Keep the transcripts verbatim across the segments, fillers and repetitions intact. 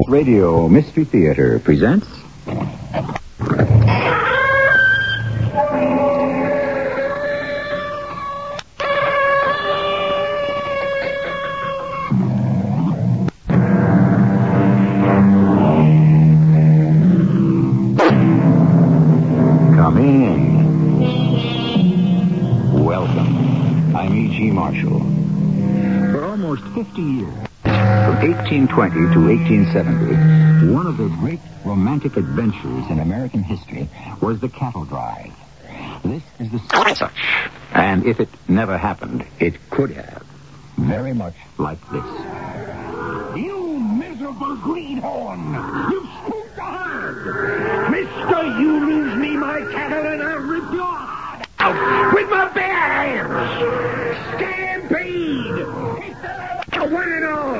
Radio Mystery Theater presents... Come in. Welcome. I'm E G. Marshall. For almost fifty years... From eighteen twenty to eighteen seventy, one of the great romantic adventures in American history was the cattle drive. This is the such. And if it never happened, it could have. Very much like this. You miserable greenhorn! You've spooked the herd! Mister, you lose me my cattle and I'll rip your heart out with my bare hands! Stampede! One and all!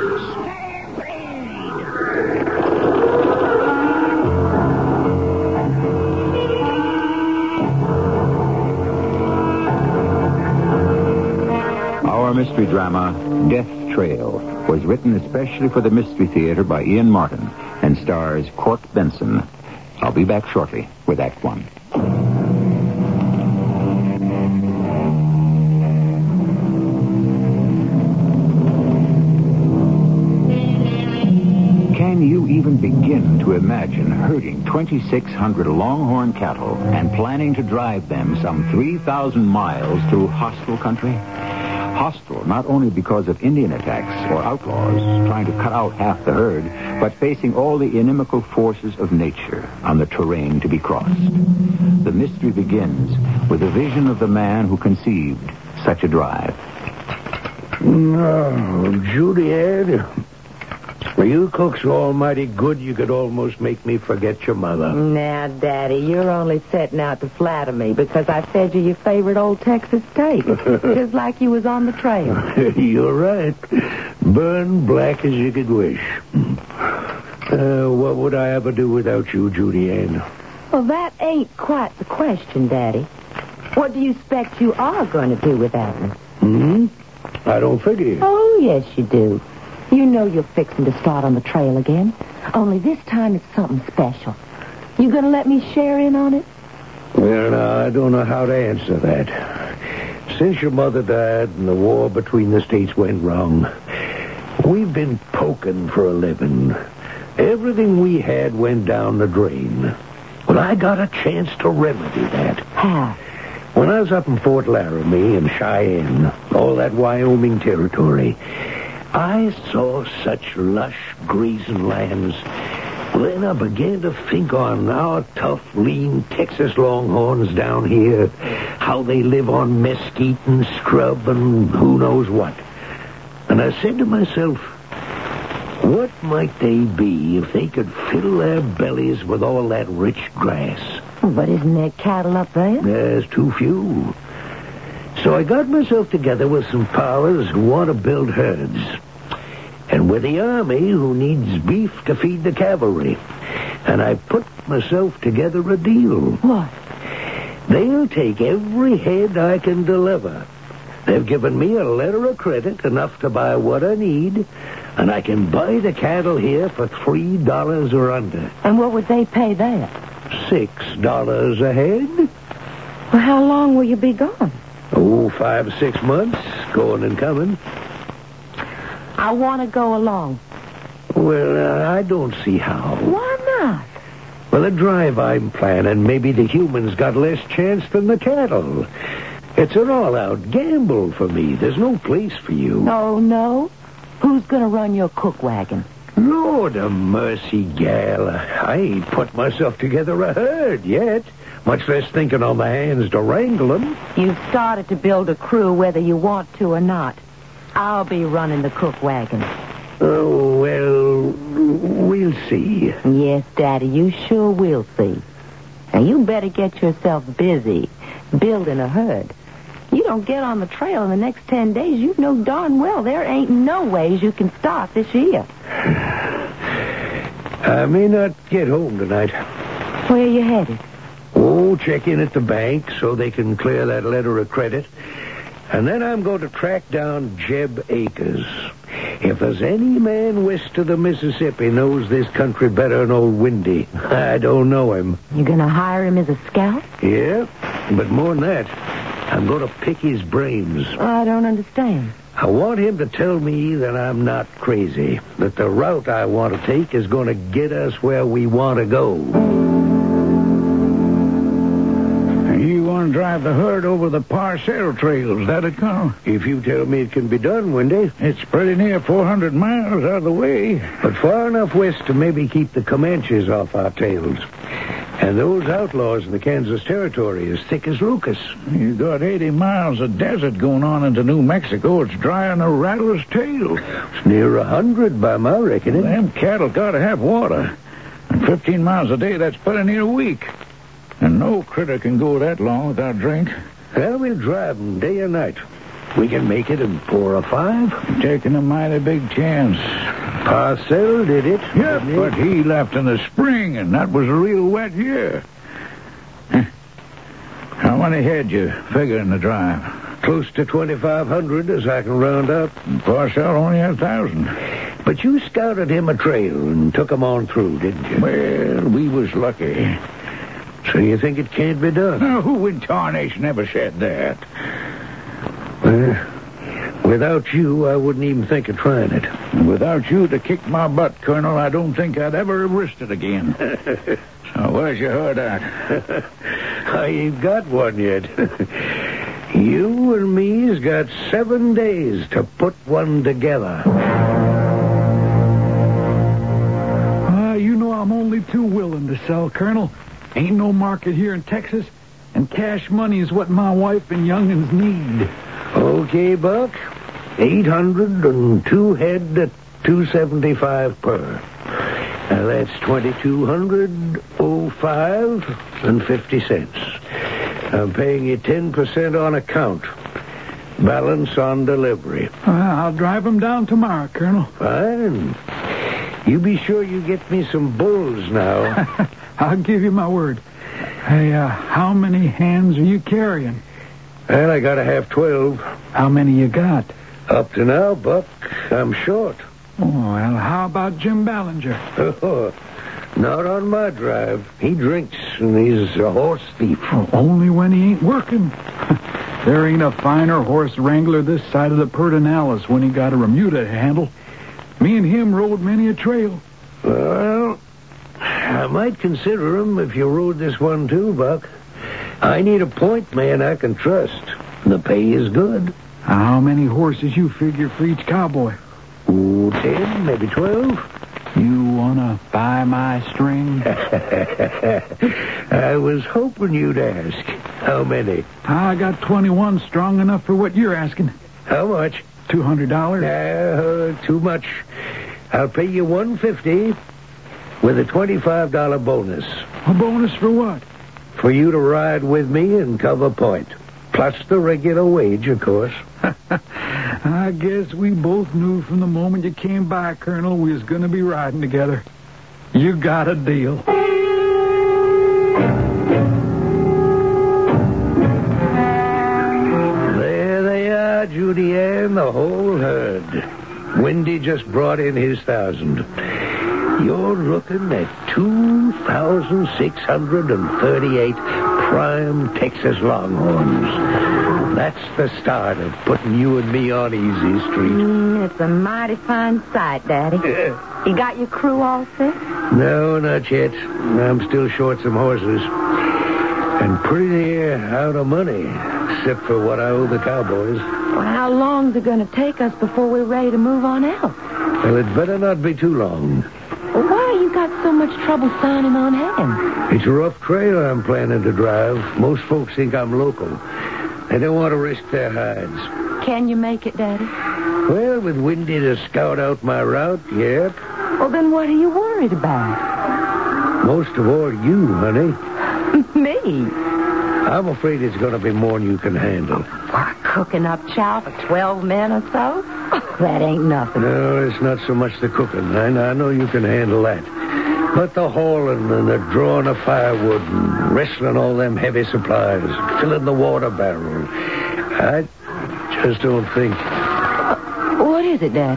Our mystery drama, Death Trail, was written especially for the Mystery Theater by Ian Martin and stars Court Benson. I'll be back shortly with Act One. Can you even begin to imagine herding twenty-six hundred longhorn cattle and planning to drive them some three thousand miles through hostile country? Hostile not only because of Indian attacks or outlaws trying to cut out half the herd, but facing all the inimical forces of nature on the terrain to be crossed. The mystery begins with a vision of the man who conceived such a drive. No, Juliet... Well, you cook so almighty good you could almost make me forget your mother. Now, Daddy, you're only setting out to flatter me because I fed you your favorite old Texas steak, just like you was on the trail. You're right. Burn black as you could wish. Uh, what would I ever do without you, Judy Ann? Well, that ain't quite the question, Daddy. What do you expect you are going to do without me? Hmm? I don't figure. Oh, yes, you do. You know you're fixing to start on the trail again. Only this time it's something special. You gonna let me share in on it? Well, now, I don't know how to answer that. Since your mother died and the war between the states went wrong, we've been poking for a living. Everything we had went down the drain. Well, I got a chance to remedy that. How? When I was up in Fort Laramie and Cheyenne, all that Wyoming territory, I saw such lush grazing lands. Then I began to think on our tough, lean Texas longhorns down here, how they live on mesquite and scrub and who knows what. And I said to myself, what might they be if they could fill their bellies with all that rich grass? But isn't there cattle up there? There's too few. So I got myself together with some powers who want to build herds. And with the army who needs beef to feed the cavalry. And I put myself together a deal. What? They'll take every head I can deliver. They've given me a letter of credit, enough to buy what I need, and I can buy the cattle here for three dollars or under. And what would they pay that? Six dollars a head. Well, how long will you be gone? Oh, five, six months, going and coming. I want to go along. Well, uh, I don't see how. Why not? Well, the drive I'm planning, maybe the humans got less chance than the cattle. It's an all-out gamble for me. There's no place for you. Oh, no? Who's going to run your cook wagon? Lord of mercy, gal. I ain't put myself together a herd yet, much less thinking on my hands to wrangle them. You've started to build a crew whether you want to or not. I'll be running the cook wagon. Oh, well, we'll see. Yes, Daddy, you sure will see. Now, you better get yourself busy building a herd. You don't get on the trail in the next ten days, you know darn well there ain't no ways you can start this year. I may not get home tonight. Where are you headed? Oh, check in at the bank so they can clear that letter of credit. And then I'm going to track down Jeb Akers. If there's any man west of the Mississippi knows this country better than old Windy, I don't know him. You gonna hire him as a scout? Yeah, but more than that, I'm going to pick his brains. I don't understand. I want him to tell me that I'm not crazy, that the route I want to take is going to get us where we want to go. You want to drive the herd over the Parcel trails, that it, Colonel? If you tell me it can be done, Windy. It's pretty near four hundred miles out of the way. But far enough west to maybe keep the Comanches off our tails. And those outlaws in the Kansas Territory as thick as Lucas. You got eighty miles of desert going on into New Mexico. It's dry on a rattler's tail. It's near a hundred by my reckoning. Them cattle gotta have water. And fifteen miles a day, that's pretty near a week. And no critter can go that long without drink. Well, we'll drive them day or night. We can make it in four or five. You're taking a mighty big chance. Parcel did it. Yep, but he left in the spring, and that was a real wet year. How many head you figure in the drive? Close to twenty-five hundred, as I can round up. Parcel only had a thousand. But you scouted him a trail and took him on through, didn't you? Well, we was lucky. So you think it can't be done? Now, who in tarnation ever said that? Well, without you, I wouldn't even think of trying it. And without you to kick my butt, Colonel, I don't think I'd ever risk it again. So where's your herd at? I ain't got one yet. You and me's got seven days to put one together. Uh, you know I'm only too willing to sell, Colonel. Ain't no market here in Texas, and cash money is what my wife and young'uns need. Okay, Buck. Eight hundred and two head at two seventy-five per. Now that's twenty-two hundred oh five and fifty cents. I'm paying you ten percent on account. Balance on delivery. Uh, I'll drive them down tomorrow, Colonel. Fine. You be sure you get me some bulls now. I'll give you my word. Hey, uh, how many hands are you carrying? Well, I gotta have twelve. How many you got? Up to now, Buck, I'm short. Oh, well, how about Jim Ballinger? Oh, not on my drive. He drinks, and he's a horse thief. Oh, only when he ain't working. There ain't a finer horse wrangler this side of the Pedernales when he got a remuda to handle. Me and him rode many a trail. Well, I might consider him if you rode this one too, Buck. I need a point man I can trust. The pay is good. How many horses you figure for each cowboy? Ooh, ten, maybe twelve. You wanna buy my string? I was hoping you'd ask. How many? I got twenty-one strong enough for what you're asking. How much? Two hundred dollars. Uh, too much. I'll pay you one fifty with a twenty-five dollar bonus. A bonus for what? For you to ride with me and cover point. Plus the regular wage, of course. I guess we both knew from the moment you came by, Colonel, we was going to be riding together. You got a deal. There they are, Judy Ann, the whole herd. Windy just brought in his thousand. You're looking at two thousand six hundred thirty-eight prime Texas Longhorns. That's the start of putting you and me on easy street. Mm, it's a mighty fine sight, Daddy. You got your crew all set? No, not yet. I'm still short some horses. And pretty near out of money, except for what I owe the cowboys. Well, how long's it going to take us before we're ready to move on out? Well, it better not be too long. Why you got so much trouble signing on hands? It's a rough trail I'm planning to drive. Most folks think I'm local. They don't want to risk their hides. Can you make it, Daddy? Well, with Windy to scout out my route, yep. Well, then what are you worried about? Most of all, you, honey. Me? I'm afraid it's going to be more than you can handle. What, cooking up chow for twelve men or so? Oh, that ain't nothing. No, it's not so much the cooking. I, I know you can handle that. But the hauling and the drawing of firewood and wrestling all them heavy supplies, filling the water barrel, I just don't think... Uh, what is it, Daddy?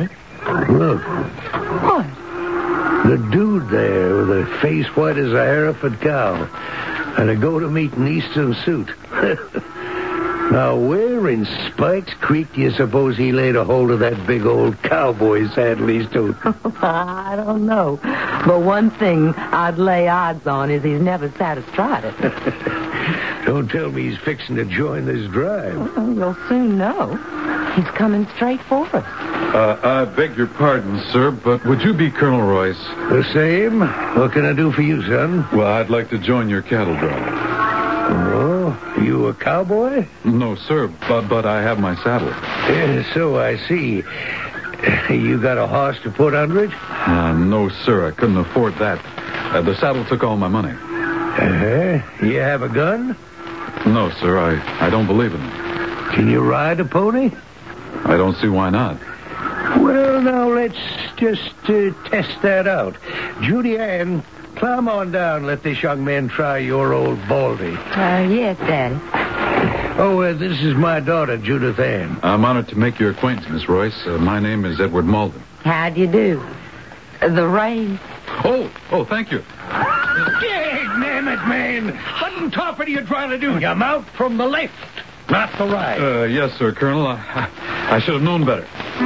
Look, What? the dude there with a face white as a Hereford cow and a go-to-meeting Eastern suit. Now, where in Spikes Creek do you suppose he laid a hold of that big old cowboy saddle he's toting? I don't know. But one thing I'd lay odds on is he's never sat astride it. Don't tell me he's fixing to join this drive. Well, you'll soon know. He's coming straight for us. Uh, I beg your pardon, sir, but would you be Colonel Royce? The same. What can I do for you, son? Well, I'd like to join your cattle drive. Oh, you a cowboy? No, sir, but, but I have my saddle. Uh, so I see. You got a horse to put under it? Uh, no, sir, I couldn't afford that. Uh, the saddle took all my money. Uh-huh. You have a gun? No, sir, I, I don't believe in it. Can you ride a pony? I don't see why not. Well, now, let's just uh, test that out. Judy Ann, climb on down. Let this young man try your old Baldy. Uh, yes, Daddy. Oh, uh, this is my daughter, Judith Ann. I'm honored to make your acquaintance, Miss Royce. Uh, my name is Edward Malden. How do you do? Uh, the rain. Oh, oh, thank you. Damn it, man. What in top are you trying to do? You mount from the left, not the right. Uh, yes, sir, Colonel. I, I, I should have known better.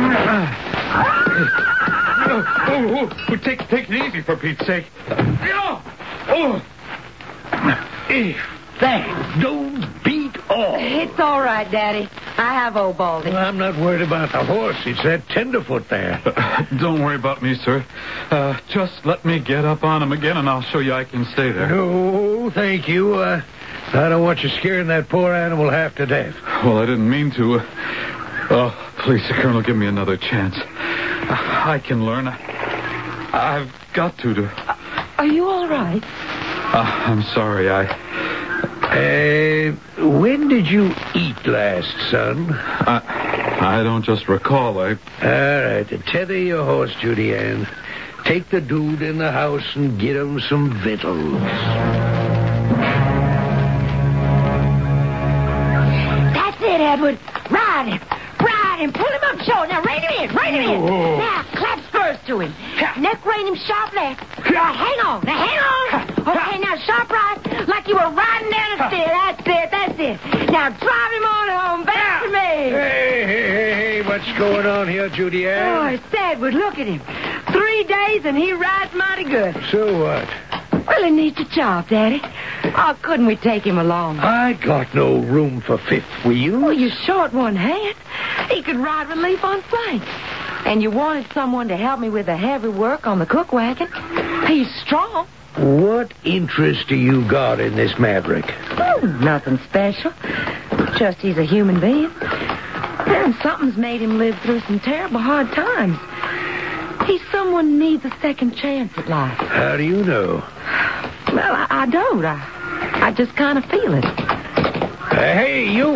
Oh, oh, oh, take, take it easy, for Pete's sake. Oh, oh. If that don't beat all. It's all right, Daddy. I have old Baldy. Well, I'm not worried about the horse. It's that tenderfoot there. Uh, don't worry about me, sir. Uh, just let me get up on him again, and I'll show you I can stay there. No, thank you. Uh, I don't want you scaring that poor animal half to death. Well, I didn't mean to. Uh, oh, please, Colonel, give me another chance. I can learn. I, I've got to. to. Are you all right? Uh, I'm sorry. I. Uh, when did you eat last, son? I, I don't just recall. I. All right, tether your horse, Judy Ann. Take the dude in the house and get him some victuals. That's it, Edward. Ride him. Ride him. Pull him up short. Now, rein him in. Rein him in. Oh. Now, clap spurs to him. Neck rein him sharp left. Now, hang on. Now, hang on. Okay, now, sharp right. Like you were riding down a stair. That's it. That's it. Now, drive him on home. Back to me. Hey, hey, hey, hey, what's going on here, Judy Oh, Ann? it's Edward. Look at him. Three days and he rides mighty good. So what? Well, he needs a job, Daddy. Oh, couldn't we take him along? I got no room for fifth wheel. Well, you're short one hand. He could ride relief on flank. And you wanted someone to help me with the heavy work on the cook wagon. He's strong. What interest do you got in this maverick? Oh, nothing special. Just he's a human being. And something's made him live through some terrible hard times. He's someone who needs a second chance at life. How do you know? Well, I, I don't. I, I just kind of feel it. Uh, hey, you.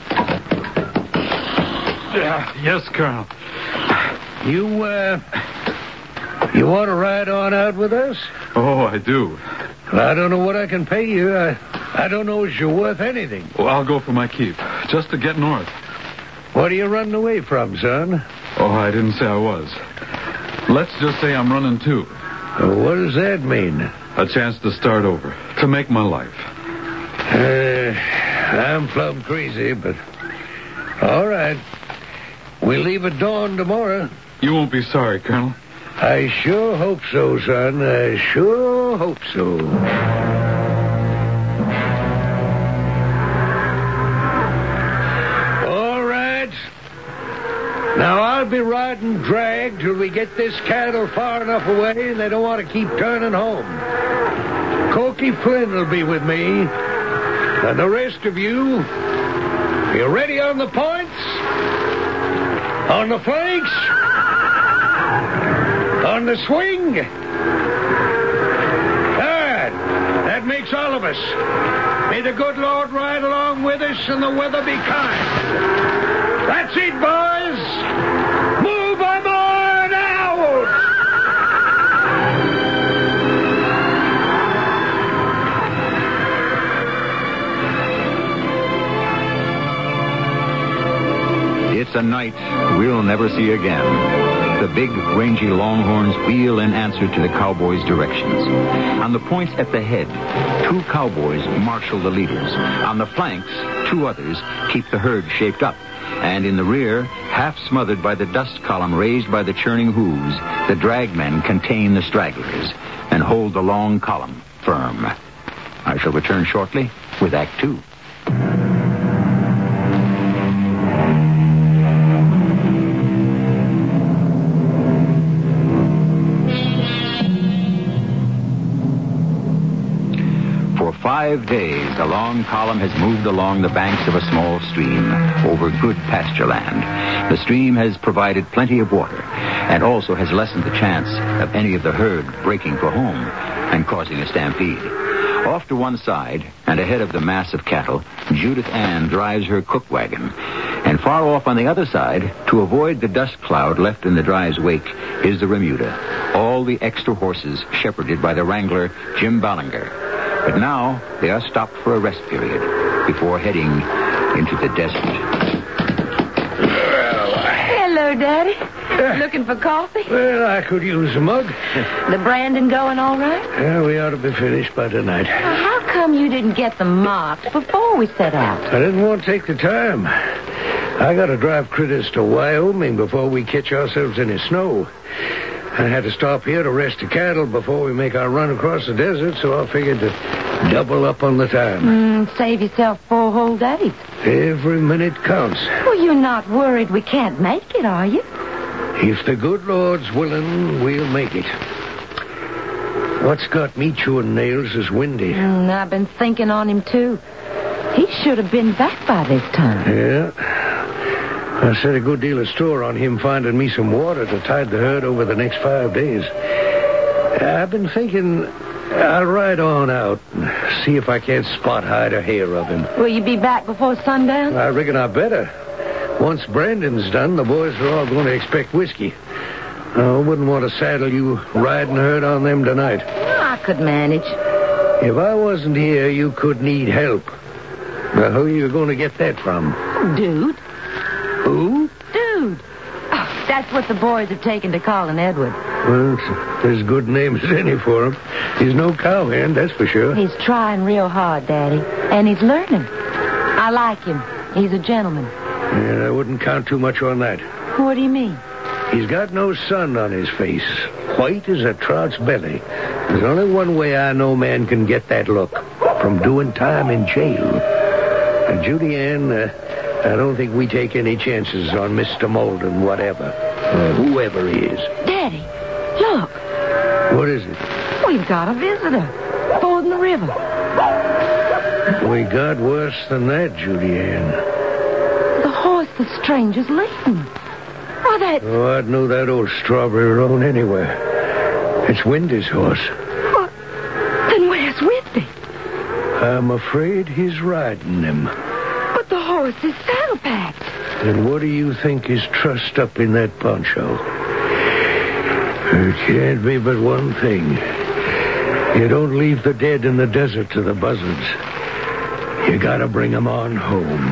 Uh, yes, Colonel. You, uh... You want to ride on out with us? Oh, I do. Well, I don't know what I can pay you. I, I don't know if you're worth anything. Well, I'll go for my keep. Just to get north. What are you running away from, son? Oh, I didn't say I was. Let's just say I'm running too. Uh, what does that mean? A chance to start over. To make my life. Uh, I'm plumb crazy, but... All right. We'll leave at dawn tomorrow. You won't be sorry, Colonel. I sure hope so, son. I sure hope so. All right. Now, I'll be riding drag till we get this cattle far enough away and they don't want to keep turning home. Corky Flynn will be with me. And the rest of you, you ready on the points? On the flanks? On the swing? Good. That makes all of us. May the good Lord ride along with us and the weather be kind. That's it, boys. Move 'em on out. It's a night we'll never see again. the big, rangy longhorns wheel in answer to the cowboys' directions. On the points at the head, two cowboys marshal the leaders. On the flanks, two others keep the herd shaped up. And in the rear, half smothered by the dust column raised by the churning hooves, the dragmen contain the stragglers and hold the long column firm. I shall return shortly with Act Two. For five days, the long column has moved along the banks of a small stream over good pasture land. The stream has provided plenty of water and also has lessened the chance of any of the herd breaking for home and causing a stampede. Off to one side and ahead of the mass of cattle, Judith Ann drives her cook wagon. And far off on the other side, to avoid the dust cloud left in the drive's wake, is the remuda. All the extra horses shepherded by the wrangler, Jim Ballinger. But now they are stopped for a rest period before heading into the desert. Hello, Daddy. Looking for coffee? Well, I could use a mug. The Brandon going all right? Yeah, we ought to be finished by tonight. Well, how come you didn't get them marked before we set out? I didn't want to take the time. I got to drive critters to Wyoming before we catch ourselves any snow. I had to stop here to rest the cattle before we make our run across the desert, so I figured to double up on the time. Mm, save yourself four whole days. Every minute counts. Well, you're not worried we can't make it, are you? If the good Lord's willing, we'll make it. What's got me chewing nails is Windy. Mm, I've been thinking on him, too. He should have been back by this time. Yeah. I set a good deal of store on him finding me some water to tide the herd over the next five days. I've been thinking I'll ride on out and see if I can't spot hide or hair of him. Will you be back before sundown? I reckon I better. Once Brandon's done, the boys are all going to expect whiskey. I wouldn't want to saddle you riding herd on them tonight. I could manage. If I wasn't here, you could need help. Now, who are you going to get that from? Dude. Who? Dude. Oh, that's what the boys have taken to calling Edward. Well, it's as good a name as any for him. He's no cowhand, that's for sure. He's trying real hard, Daddy. And he's learning. I like him. He's a gentleman. Yeah, I wouldn't count too much on that. What do you mean? He's got no sun on his face. White as a trout's belly. There's only one way I know man can get that look. From doing time in jail. And Judy Ann, uh, I don't think we take any chances on Mister Molden, whatever. Uh, whoever he is. Daddy, look. What is it? We've got a visitor. Fording the river. We got worse than that, Judy Ann. The horse the stranger's leading. Why, that... Oh, I'd know that old strawberry roan anywhere. It's Windy's horse. What? Then where's Windy? I'm afraid he's riding him. But the horse is saddle-packed. And what do you think is trussed up in that poncho? It can't be but one thing. You don't leave the dead in the desert to the buzzards. You gotta bring 'em on home.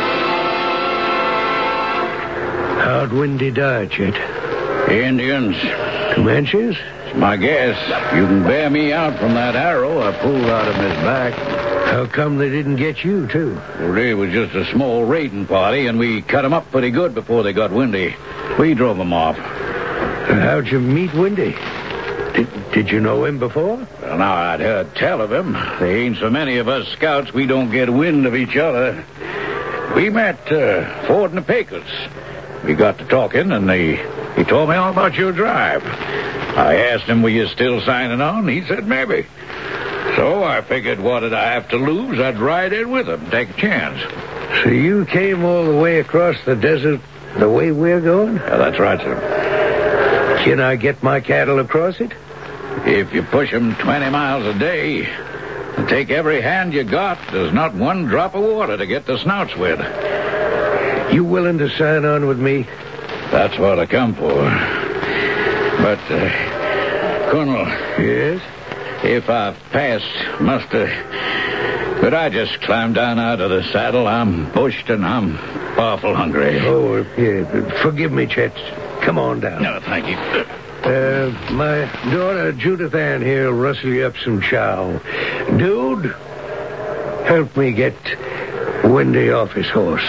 How'd Windy die, Chet? Indians. Comanches? It's my guess. You can bear me out from that arrow I pulled out of his back. How come they didn't get you, too? Well, they was just a small raiding party, and we cut 'em up pretty good before they got Windy. We drove 'em off. How'd you meet Windy? Did, did you know him before? Well, now, I'd heard tell of him. There ain't so many of us scouts we don't get wind of each other. We met uh, fording the Pecos. We got to talking, and he, he told me all about your drive. I asked him, were you still signing on? He said maybe. So I figured, what did I have to lose? I'd ride in with him, take a chance. So you came all the way across the desert the way we're going? Yeah, that's right, sir. Can I get my cattle across it? If you push 'em twenty miles a day and take every hand you got, there's not one drop of water to get the snouts with. You willing to sign on with me? That's what I come for. But, uh, Colonel. Yes? If I've passed muster, Could I just climb down out of the saddle? I'm bushed and I'm awful hungry. Oh, yeah. Forgive me, Chet. Come on down. No, thank you. Uh, my daughter Judith Ann here will rustle you up some chow. Dude, help me get Wendy off his horse.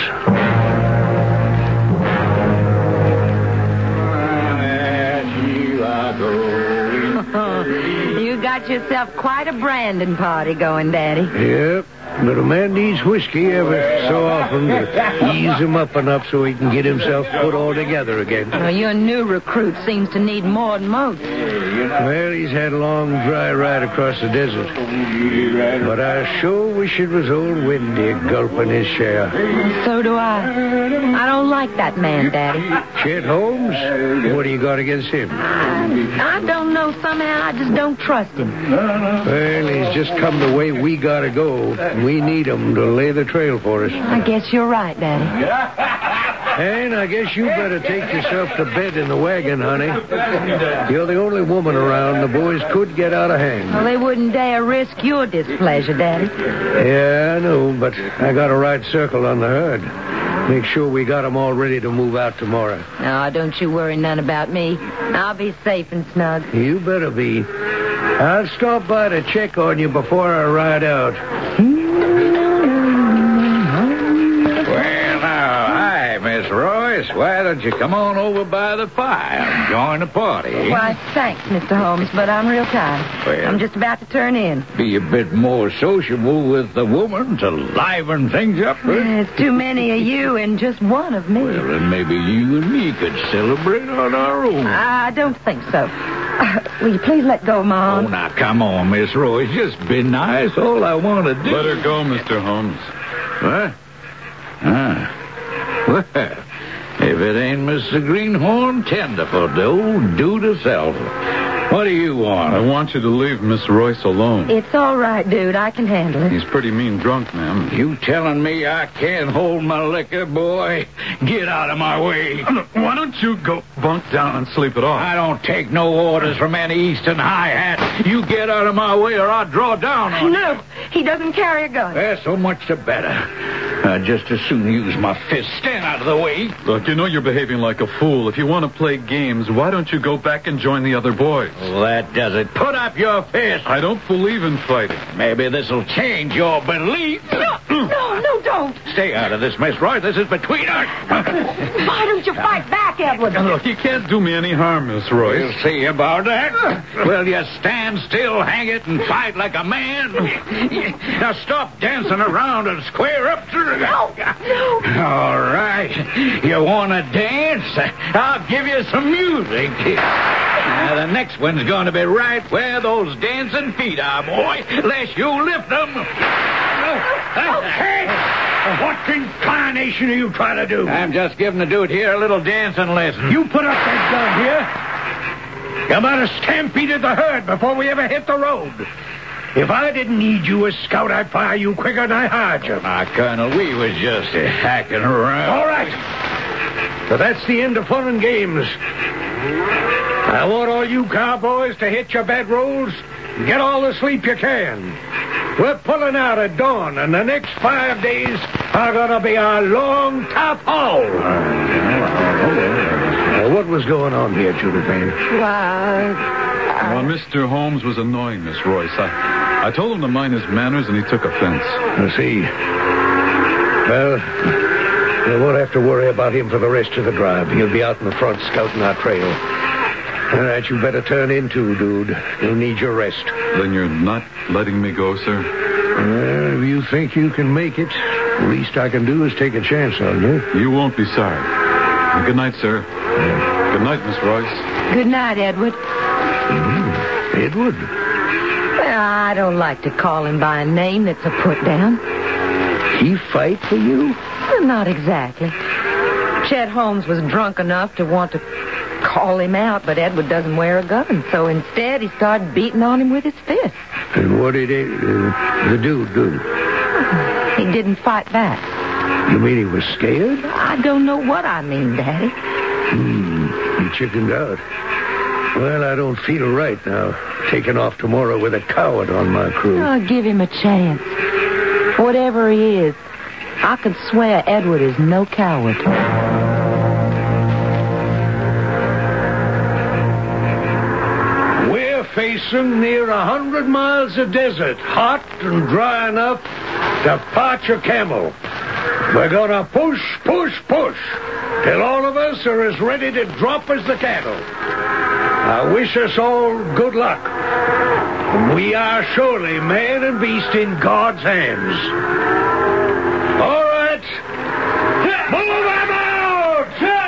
You got yourself quite a branding party going, Daddy. Yep. But a man needs whiskey every so often to ease him up enough so he can get himself put all together again. Well, your new recruit seems to need more than most. Well, he's had a long, dry ride across the desert. But I sure wish it was old Wendy gulping his share. So do I. I don't like that man, Daddy. Chet Holmes? What do you got against him? I, I don't know. Somehow I just don't trust him. Well, he's just come the way we gotta go. We need him to lay the trail for us. I guess you're right, Daddy. And I guess you better take yourself to bed in the wagon, honey. You're the only woman around. The boys could get out of hand. Well, they wouldn't dare risk your displeasure, Daddy. Yeah, I know, but I got a right circle on the herd. Make sure we got them all ready to move out tomorrow. No, don't you worry none about me. I'll be safe and snug. You better be. I'll stop by to check on you before I ride out. Well, now, hi, Miss Royce. Why don't you come on over by the fire and join the party? Why, thanks, Mister Holmes, but I'm real tired. Well, I'm just about to turn in. Be a bit more sociable with the woman to liven things up. Huh? There's too many of you and just one of me. Well, then maybe you and me could celebrate on our own. I don't think so. Uh, will you please let go of my arm? Oh, now, come on, Miss Royce. Just be nice. All I want to do... Let her go, Mister Holmes. What? Ah. Well, if it ain't Mister Greenhorn, Tenderfoot, the old dude herself. What do you want? I want you to leave Miss Royce alone. It's all right, dude. I can handle it. He's pretty mean drunk, ma'am. You telling me I can't hold my liquor, boy? Get out of my way. Look, why don't you go bunk down and sleep it off? I don't take no orders from any Eastern high hat. You get out of my way or I'll draw down on you. No, he doesn't carry a gun. Well, so much the better. I'd just as soon use my fist. Stand out of the way. Look, you know you're behaving like a fool. If you want to play games, why don't you go back and join the other boys? Well, that does it. Put up your fist. I don't believe in fighting. Maybe this'll change your belief. No, no, no, don't. Stay out of this, Miss Roy. This is between us. Why don't you fight back, Edward? Look, you can't do me any harm, Miss Royce. We'll see about that. Will you stand still, hang it, and fight like a man? Now stop dancing around and square up to the... No, no. All right. You want to dance? I'll give you some music. Now, the next one's going to be right where those dancing feet are, boy, unless you lift them. Hey! What incarnation are you trying to do? I'm just giving the dude here a little dancing lesson. You put up that gun here. You might have stampeded the herd before we ever hit the road. If I didn't need you as scout, I'd fire you quicker than I hired you. Now, Colonel, we was just uh, hacking around. All right. So that's the end of fun and games. I want all you cowboys to hit your bedrolls and get all the sleep you can. We're pulling out at dawn, and the next five days are going to be a long, tough haul. Now, what was going on here, Judith Ann? Why, Well, Mister Holmes was annoying, Miss Royce. I, I told him to mind his manners, and he took offense. I see. Well, you won't have to worry about him for the rest of the drive. He'll be out in the front scouting our trail. All right, you better turn in too, dude. You'll need your rest. Then you're not letting me go, sir? Well, if you think you can make it, the least I can do is take a chance on you. You won't be sorry. Good night, sir. Yeah. Good night, Miss Royce. good night, Edward. Mm, Edward? Well, I don't like to call him by a name that's a put-down. He fight for you? Well, not exactly. Chet Holmes was drunk enough to want to call him out, but Edward doesn't wear a gun, so instead he started beating on him with his fist. And what did it, uh, the dude do? He didn't fight back. You mean he was scared? I don't know what I mean, Daddy. Hmm, he chickened out. Well, I don't feel right now, taking off tomorrow with a coward on my crew. Oh, give him a chance. Whatever he is, I could swear Edward is no coward. We're facing near a hundred miles of desert, hot and dry enough to parch a camel. We're gonna push, push, push, till all of us are as ready to drop as the cattle. I wish us all good luck. We are surely man and beast in God's hands. All right. Move them out!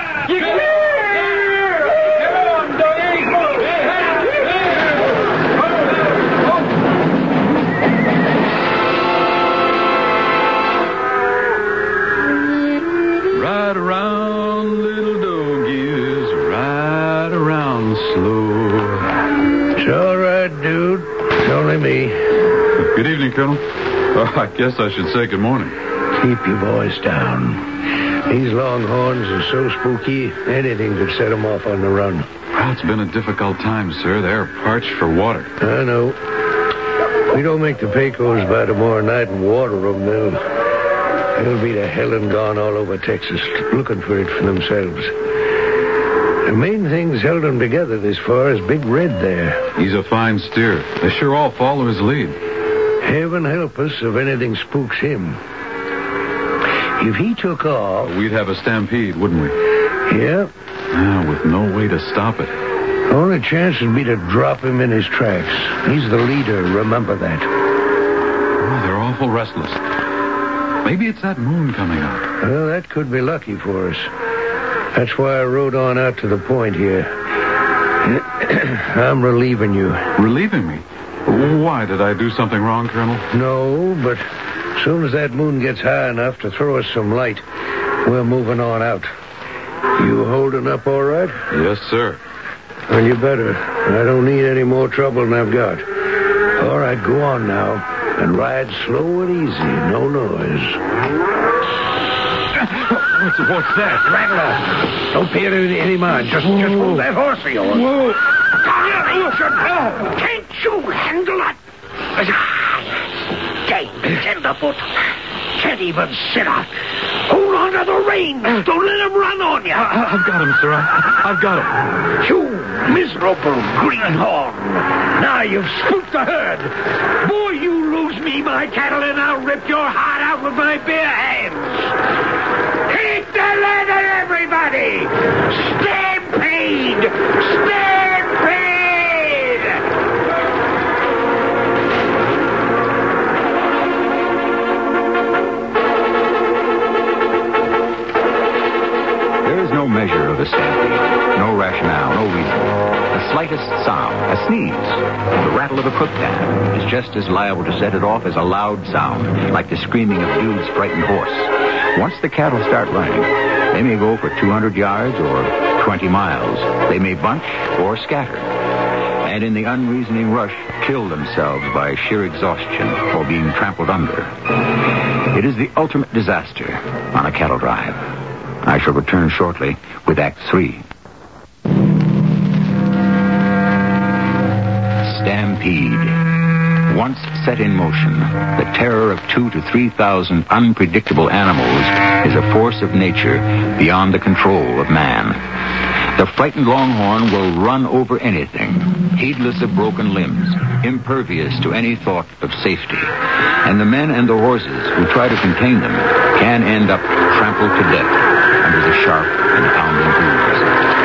Ride around, little doggies, ride around slow. It's all right, dude. It's only me. Good evening, Colonel. Oh, I guess I should say good morning. Keep your voice down. These longhorns are so spooky, anything could set them off on the run. Well, it's been a difficult time, sir. They're parched for water. I know. We don't make the Pecos by tomorrow night and water them, they'll, they'll be to hell and gone all over Texas, looking for it for themselves. The main thing's held them together this far is Big Red there. He's a fine steer. They sure all follow his lead. Heaven help us if anything spooks him. If he took off... We'd have a stampede, wouldn't we? Yeah. Ah, with no way to stop it. Only chance would be to drop him in his tracks. He's the leader, remember that. Oh, they're awful restless. Maybe it's that moon coming up. Well, that could be lucky for us. That's why I rode on out to the point here. I'm relieving you. Relieving me? Why? Did I do something wrong, Colonel? No, but as soon as that moon gets high enough to throw us some light, we're moving on out. You holding up all right? Yes, sir. Well, you better. I don't need any more trouble than I've got. All right, go on now. And ride slow and easy. No noise. What's, what's that? Rattler. Don't pay it any, any mind. Just, just hold that horse of yours. Whoa. Can't you handle that? Dang, tenderfoot. Can't even sit up. Hold on to the reins. Don't let him run on you. I, I've got him, sir. I, I've got him. You miserable greenhorn. Now you've spooked the herd. Boy, you lose me my cattle and I'll rip your heart out with my bare hands. Take the leather, everybody! Stampede! Stampede! There is no measure of a stampede, no rationale, no reason. The slightest sound, a sneeze, the rattle of a cook pan is just as liable to set it off as a loud sound, like the screaming of Dude's frightened horse. Once the cattle start running, they may go for two hundred yards or twenty miles. They may bunch or scatter, and in the unreasoning rush, kill themselves by sheer exhaustion or being trampled under. It is the ultimate disaster on a cattle drive. I shall return shortly with Act Three. Stampede. Once set in motion, the terror of two to three thousand unpredictable animals is a force of nature beyond the control of man. The frightened longhorn will run over anything, heedless of broken limbs, impervious to any thought of safety. And the men and the horses who try to contain them can end up trampled to death under the sharp and pounding hooves.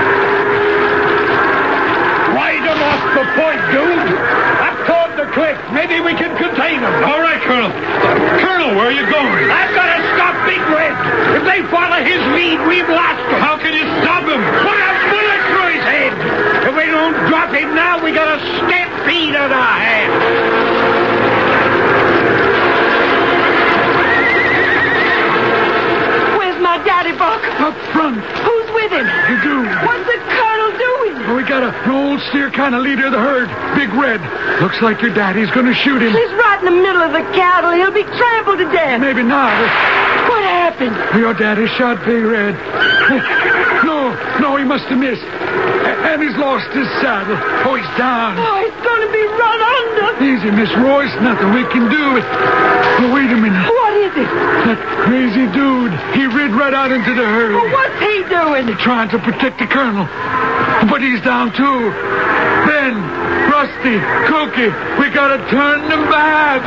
Ride them off the point, dude! Up toward the cliff. Maybe we can contain them. All right, Colonel. Colonel, where are you going? I've got to stop Big Red. If they follow his lead, we've lost them. How can you stop him? Put a bullet through his head. If we don't drop him now, we got a stampede on our hands. Daddy Buck. Up front. Who's with him? You do. What's the colonel doing? Oh, we got a, an old steer kind of leader of the herd. Big Red. Looks like your daddy's going to shoot him. He's right in the middle of the cattle. He'll be trampled to death. Maybe not. What happened? Your daddy shot Big Red. No, no, he must have missed. And he's lost his saddle. Oh, he's down. Oh, he's going to be run under. Easy, Miss Royce. Nothing we can do. Oh, wait a minute. What is it? That crazy dude. He rid right out into the herd. Well, what's he doing? Trying to protect the colonel. But he's down, too. Ben, Rusty, Cookie, we gotta turn them back.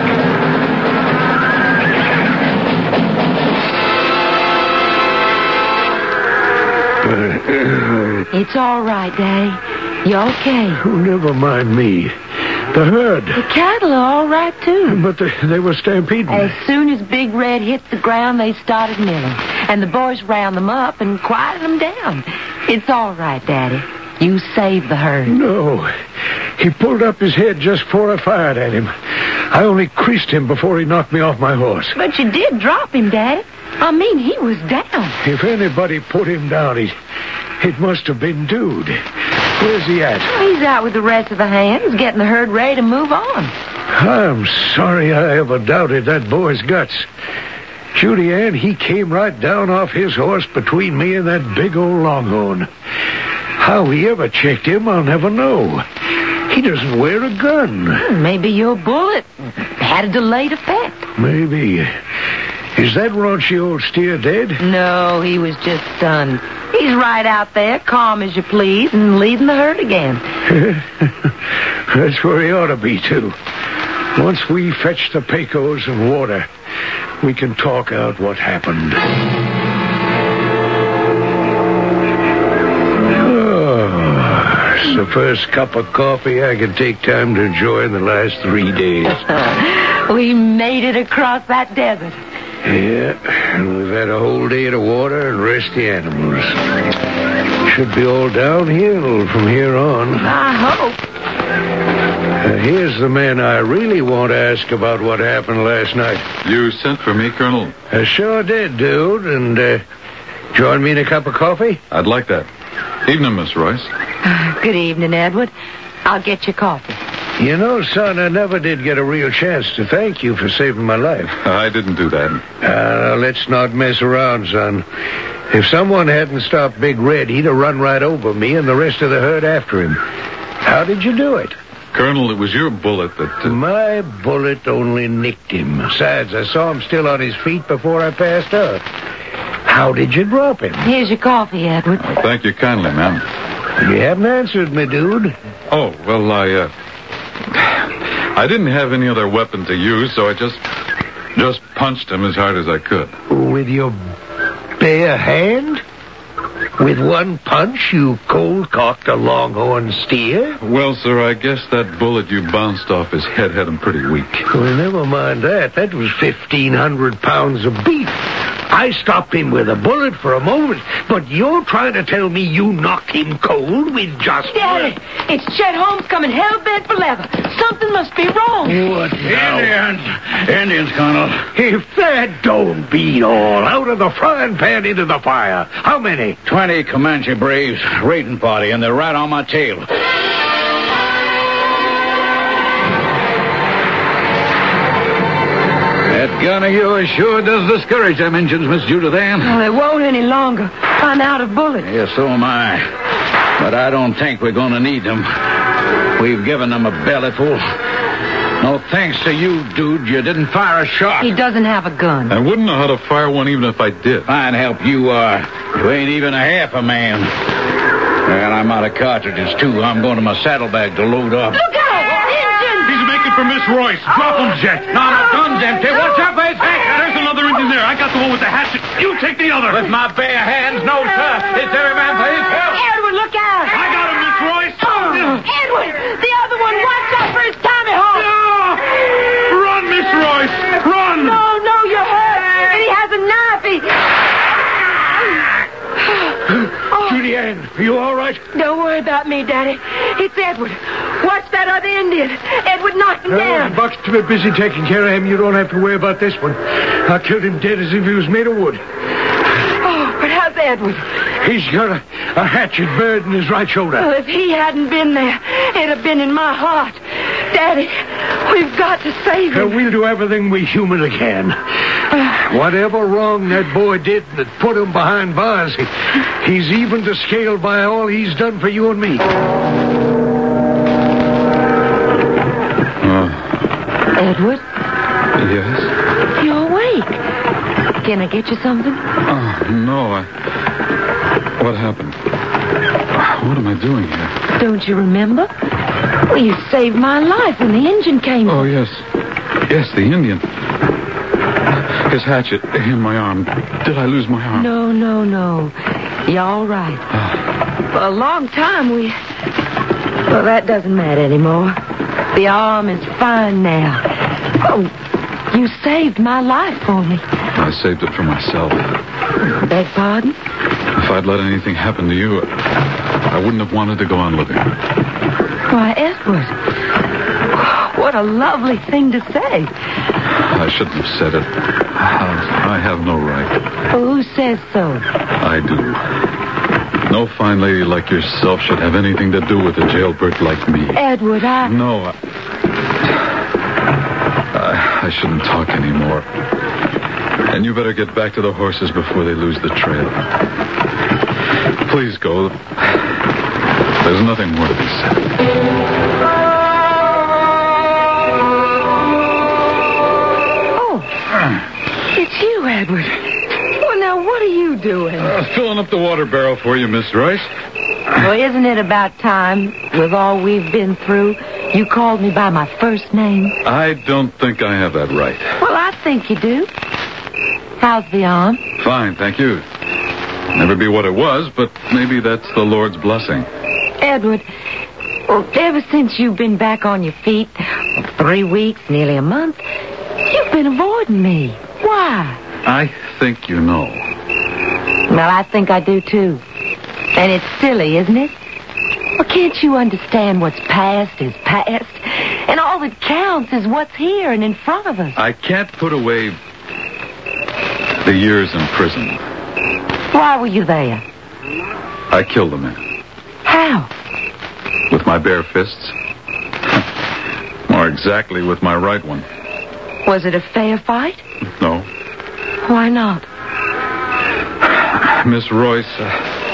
It's all right, Daddy. You okay? Oh, never mind me. The herd. The cattle are all right, too. But they, they were stampeding. As soon as Big Red hit the ground, they started milling. And the boys round them up and quieted them down. It's all right, Daddy. You saved the herd. No. He pulled up his head just before I fired at him. I only creased him before he knocked me off my horse. But you did drop him, Daddy. I mean, he was down. If anybody put him down, he, it must have been Dude. Where's he at? He's out with the rest of the hands, getting the herd ready to move on. I'm sorry I ever doubted that boy's guts. Judy Ann, he came right down off his horse between me and that big old longhorn. How he ever checked him, I'll never know. He doesn't wear a gun. Maybe your bullet had a delayed effect. Maybe. Is that raunchy old steer dead? No, he was just stunned. He's right out there, calm as you please, and leading the herd again. That's where he ought to be, too. Once we fetch the Pecos and water, we can talk out what happened. Oh, it's the first cup of coffee I can take time to enjoy in the last three days. We made it across that desert. Yeah, and we've had a whole day to water and rest the animals. Should be all downhill from here on. I hope. Uh, here's the man I really want to ask about what happened last night. You sent for me, Colonel? I sure did, dude. And uh, join me in a cup of coffee? I'd like that. Evening, Miss Royce. Good evening, Edward. I'll get you coffee. You know, son, I never did get a real chance to thank you for saving my life. I didn't do that. Uh, let's not mess around, son. If someone hadn't stopped Big Red, he'd have run right over me and the rest of the herd after him. How did you do it? Colonel, it was your bullet that... Uh... My bullet only nicked him. Besides, I saw him still on his feet before I passed out. How did you drop him? Here's your coffee, Edward. Well, thank you kindly, ma'am. You haven't answered me, dude. Oh, well, I, uh... I didn't have any other weapon to use, so I just... just punched him as hard as I could. With your bare hand? With one punch, you cold-cocked a longhorn steer? Well, sir, I guess that bullet you bounced off his head had him pretty weak. Well, never mind that. That was fifteen hundred pounds of beef. I stopped him with a bullet for a moment, but you're trying to tell me you knocked him cold with just... Daddy, it's Chet Holmes coming hell-bent for leather. Something must be wrong. What now? Indians. Indians, Colonel. If that don't beat all, out of the frying pan into the fire. How many? Twenty Comanche braves, raiding party, and they're right on my tail. That gun of yours sure does discourage them Injuns, Miss Judith Ann. Well, it won't any longer. I'm out of bullets. Yes, so am I. But I don't think we're going to need them. We've given them a bellyful. No thanks to you, dude. You didn't fire a shot. He doesn't have a gun. I wouldn't know how to fire one even if I did. Fine help you are. You ain't even a half a man. Well, I'm out of cartridges, too. I'm going to my saddlebag to load up. Look out! Injun! He's making for Miss Royce. Drop him, Jet. No, no, gun's empty. What's up, his head? There's another Indian there. I got the one with the hatchet. You take the other. With my bare hands? No, sir. It's every man for himself. Edward, look out! I got him, Miss Royce. Oh, Edward! The other one! Watch out for his Tommy Hawk! Run, Miss Royce. Run. No, no, you're hurt. And he has a knife. He... Oh. Judy Ann, are you all right? Don't worry about me, Daddy. It's Edward. Watch that other Indian. Edward knocked him No, down. Buck's too busy taking care of him. You don't have to worry about this one. I killed him dead as if he was made of wood. Oh, but how's Edward? He's got a, a hatchet buried in his right shoulder. Well, if he hadn't been there, it'd have been in my heart. Daddy, we've got to save Uh, him. we'll do everything we humanly can. Whatever wrong that boy did that put him behind bars, he, he's even to scale by all he's done for you and me. Uh, Edward? yes? Can I get you something? Oh, no. I... What happened? What am I doing here? Don't you remember? Well, you saved my life when the engine came. Oh, yes. Yes, the Indian. His hatchet in my arm. Did I lose my arm? No, no, no. You're all right. For a long time, we... Well, that doesn't matter anymore. The arm is fine now. Oh, you saved my life for me. I saved it for myself. Beg pardon? If I'd let anything happen to you, I wouldn't have wanted to go on living. Why, Edward, what a lovely thing to say. I shouldn't have said it. I have no right. Well, who says so? I do. No fine lady like yourself should have anything to do with a jailbird like me. Edward, I... No, I... I, I shouldn't talk anymore. And you better get back to the horses before they lose the trail. Please go. There's nothing more to be said. It's you, Edward. Well, now, what are you doing? Uh, filling up the water barrel for you, Miss Royce. Well, isn't it about time, with all we've been through, you called me by my first name? I don't think I have that right. Well, I think you do. How's the arm? Fine, thank you. Never be what it was, but maybe that's the Lord's blessing. Edward, well, ever since you've been back on your feet, three weeks, nearly a month, you've been avoiding me. Why? I think you know. Well, I think I do, too. And it's silly, isn't it? Well, can't you understand what's past is past? And all that counts is what's here and in front of us. I can't put away the years in prison. Why were you there? I killed a man. How? With my bare fists. More exactly, with my right one. Was it a fair fight? No. Why not? Miss Royce, uh,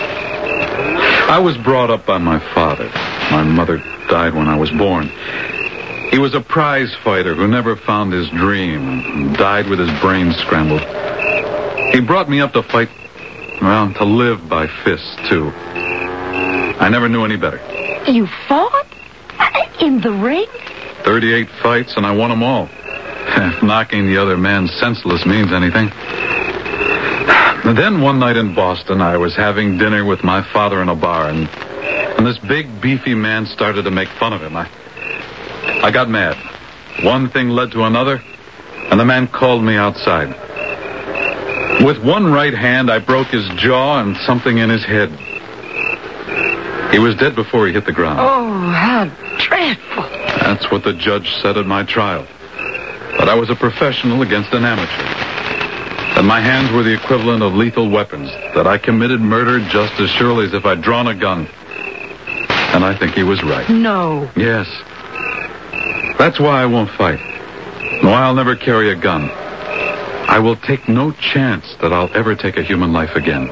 I was brought up by my father. My mother died when I was born. He was a prize fighter who never found his dream and died with his brains scrambled. He brought me up to fight, well, to live by fists, too. I never knew any better. You fought? In the ring? thirty-eight fights, and I won them all. If knocking the other man senseless means anything. And then one night in Boston, I was having dinner with my father in a bar, and, and this big, beefy man started to make fun of him. I, I got mad. One thing led to another, and the man called me outside. With one right hand, I broke his jaw and something in his head. He was dead before he hit the ground. Oh, how dreadful. That's what the judge said at my trial. That I was a professional against an amateur. That my hands were the equivalent of lethal weapons. That I committed murder just as surely as if I'd drawn a gun. And I think he was right. No. Yes. That's why I won't fight. No, I'll never carry a gun. I will take no chance that I'll ever take a human life again.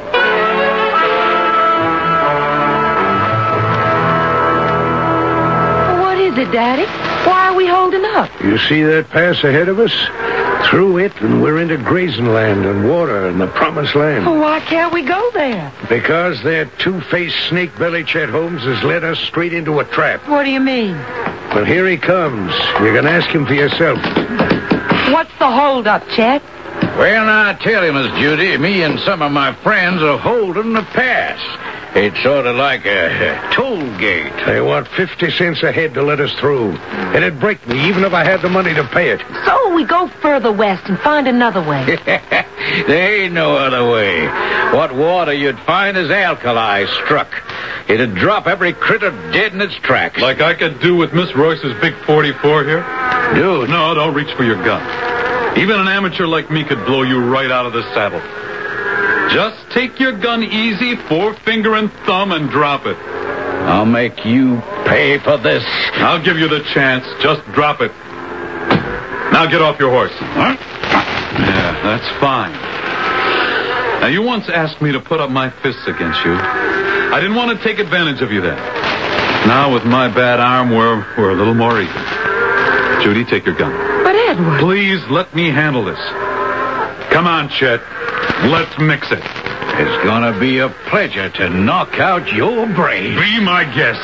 What is it, Daddy? Why are we holding up? You see that pass ahead of us? Through it, and we're into grazing land and water and the promised land. Well, why can't we go there? Because that two-faced snake-belly Chet Holmes has led us straight into a trap. What do you mean? Well, here he comes. You can ask him for yourself. What's the holdup, Chet? Well, now, I tell you, Miss Judy, me and some of my friends are holding the pass. It's sort of like a, a toll gate. They want fifty cents a head to let us through. And it'd break me even if I had the money to pay it. So we go further west and find another way. There ain't no other way. What water you'd find is alkali struck. It'd drop every critter dead in its tracks. Like I could do with Miss Royce's big forty-four here? Dude. No, don't reach for your gun. Even an amateur like me could blow you right out of the saddle. Just take your gun easy, forefinger and thumb, and drop it. I'll make you pay for this. I'll give you the chance. Just drop it. Now get off your horse. Huh? Yeah, that's fine. Now, you once asked me to put up my fists against you. I didn't want to take advantage of you then. Now, with my bad arm, we're, we're a little more even. Judy, take your gun. But, Edward... Please let me handle this. Come on, Chet. Let's mix it. It's gonna be a pleasure to knock out your brains. Be my guest.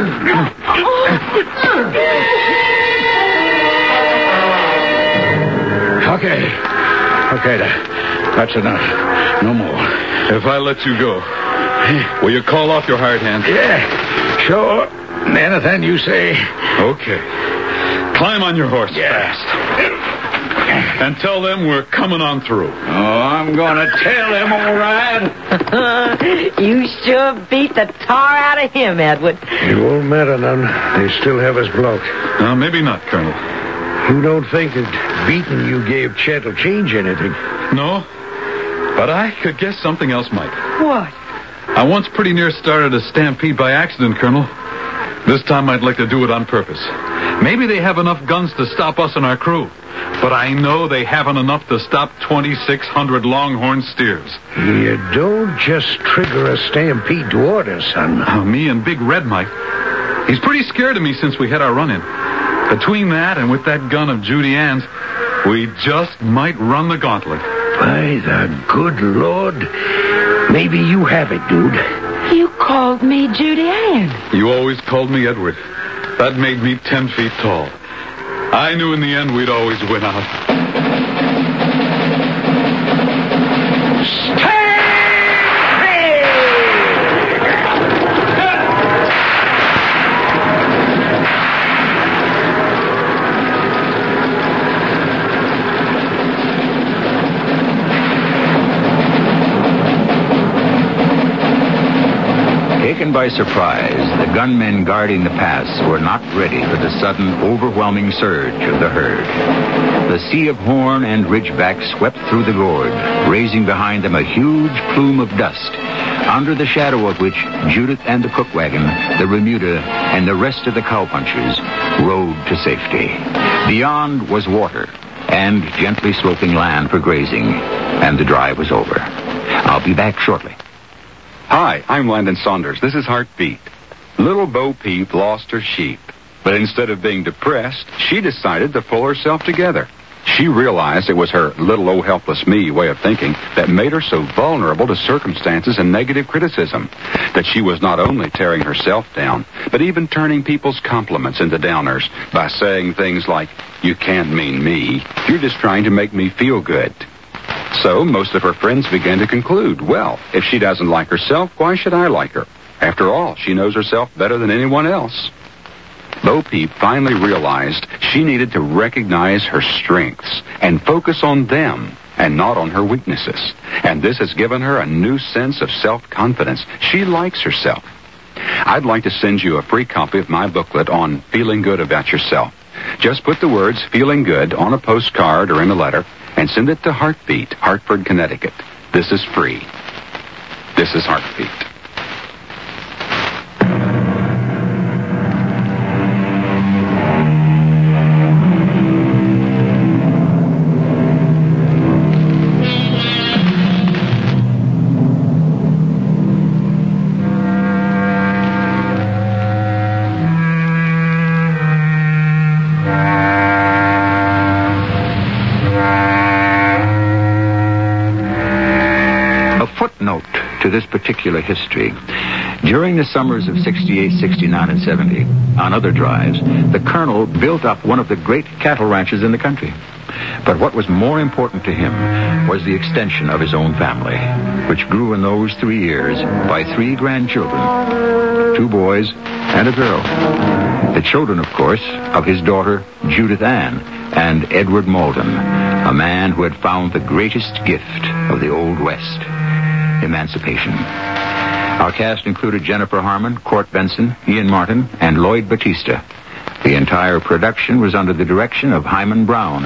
Okay. Okay, that, that's enough. No more. If I let you go, will you call off your hard hand? Yeah, sure. Anything you say. Okay. Climb on your horse Yeah. fast. And tell them we're coming on through. Oh, I'm gonna tell them, all right. You sure beat the tar out of him, Edward. It won't matter none. They still have us blocked. Uh, maybe not, Colonel. You don't think that beating you gave Chet will change anything? No, but I could guess something else might. What? I once pretty near started a stampede by accident, Colonel. This time I'd like to do it on purpose. Maybe they have enough guns to stop us and our crew, but I know they haven't enough to stop twenty-six hundred Longhorn steers. You don't just trigger a stampede to order, son. Uh, me and Big Red might. He's pretty scared of me since we had our run-in. Between that and with that gun of Judy Ann's, we just might run the gauntlet. By the good Lord. Maybe you have it, dude. You called me Judy Ann. You always called me Edward. That made me ten feet tall. I knew in the end we'd always win out. Taken by surprise, the gunmen guarding the pass were not ready for the sudden, overwhelming surge of the herd. The sea of horn and ridgeback swept through the gorge, raising behind them a huge plume of dust, under the shadow of which Judith and the cook wagon, the remuda, and the rest of the cowpunchers rode to safety. Beyond was water and gently sloping land for grazing, and the drive was over. I'll be back shortly. Hi, I'm Landon Saunders. This is Heartbeat. Little Bo Peep lost her sheep, but instead of being depressed, she decided to pull herself together. She realized it was her little oh helpless me way of thinking that made her so vulnerable to circumstances and negative criticism, that she was not only tearing herself down, but even turning people's compliments into downers by saying things like, "You can't mean me. You're just trying to make me feel good." So most of her friends began to conclude, well, if she doesn't like herself, why should I like her? After all, she knows herself better than anyone else. Bo Peep finally realized she needed to recognize her strengths and focus on them and not on her weaknesses. And this has given her a new sense of self-confidence. She likes herself. I'd like to send you a free copy of my booklet on feeling good about yourself. Just put the words "feeling good" on a postcard or in a letter and send it to Heartbeat, Hartford, Connecticut. This is free. This is Heartbeat. To this particular history. During the summers of sixty-eight, sixty-nine, and seventy, on other drives, the colonel built up one of the great cattle ranches in the country. But what was more important to him was the extension of his own family, which grew in those three years by three grandchildren, two boys and a girl. The children, of course, of his daughter, Judith Ann, and Edward Malden, a man who had found the greatest gift of the Old West, emancipation. Our cast included Jennifer Harmon, Court Benson, Ian Martin, and Lloyd Batista. The entire production was under the direction of Hyman Brown.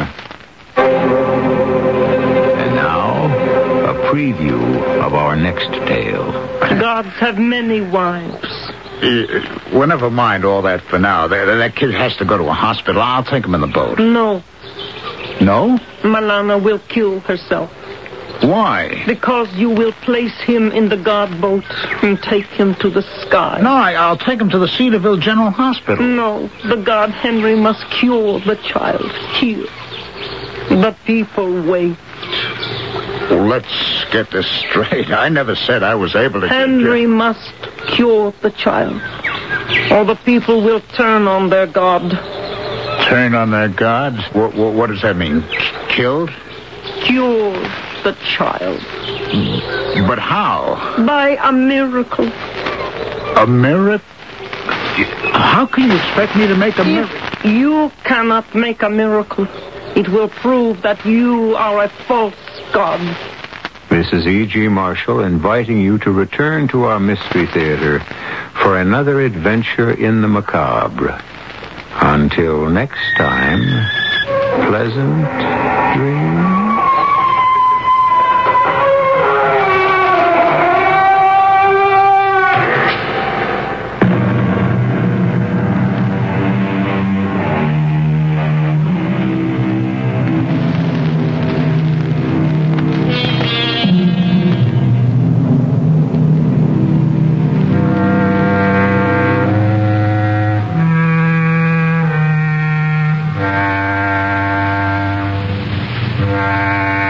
And now, a preview of our next tale. Gods have many wives. Uh, well, never mind all that for now. That, that kid has to go to a hospital. I'll take him in the boat. No. No? Malana will kill herself. Why? Because you will place him in the guard boat and take him to the sky. No, I, I'll take him to the Cedarville General Hospital. No, the god Henry must cure the child here. The people wait. Well, let's get this straight. I never said I was able to... Henry must cure the child, or the people will turn on their God. Turn on their gods? What, what, what does that mean? Killed? Cure the child. But how? By a miracle. A miracle? How can you expect me to make a miracle? If you cannot make a miracle, it will prove that you are a false god. This is E G. Marshall inviting you to return to our Mystery Theater for another adventure in the macabre. Until next time, pleasant dreams. Ah.